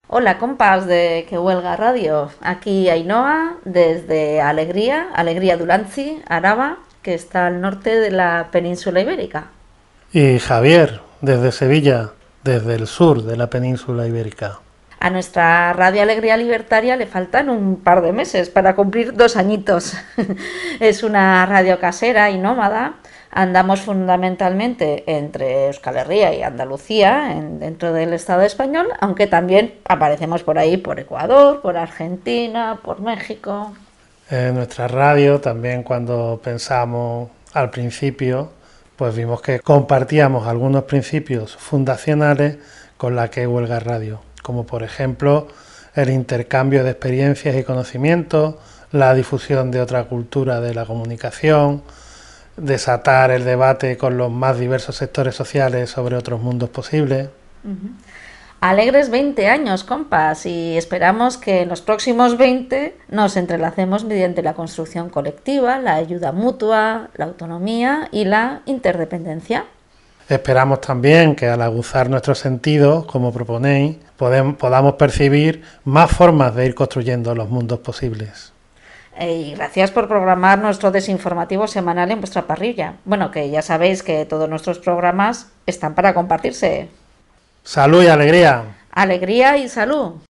Hola, compas de Que Huelga Radio. Aquí Ainhoa, desde Alegría Dulantzi, Araba, que está al norte de la península ibérica. Y Javier, desde Sevilla, desde el sur de la península ibérica. A nuestra Radio Alegría Libertaria le faltan un par de meses para cumplir 2 añitos. Es una radio casera y nómada. Andamos fundamentalmente entre Euskal Herria y Andalucía, dentro del Estado español, aunque también aparecemos por ahí, por Ecuador, por Argentina, por México. En nuestra radio también cuando pensamos al principio, pues vimos que compartíamos algunos principios fundacionales con la que huelga radio, como por ejemplo el intercambio de experiencias y conocimientos, la difusión de otra cultura de la comunicación, desatar el debate con los más diversos sectores sociales sobre otros mundos posibles. Alegres 20 años, compas, y esperamos que en los próximos 20 nos entrelacemos mediante la construcción colectiva, la ayuda mutua, la autonomía y la interdependencia. Esperamos también que al aguzar nuestros sentidos, como proponéis, podamos percibir más formas de ir construyendo los mundos posibles. Y gracias por programar nuestro desinformativo semanal en vuestra parrilla. Bueno, que ya sabéis que todos nuestros programas están para compartirse. Salud y alegría. Alegría y salud.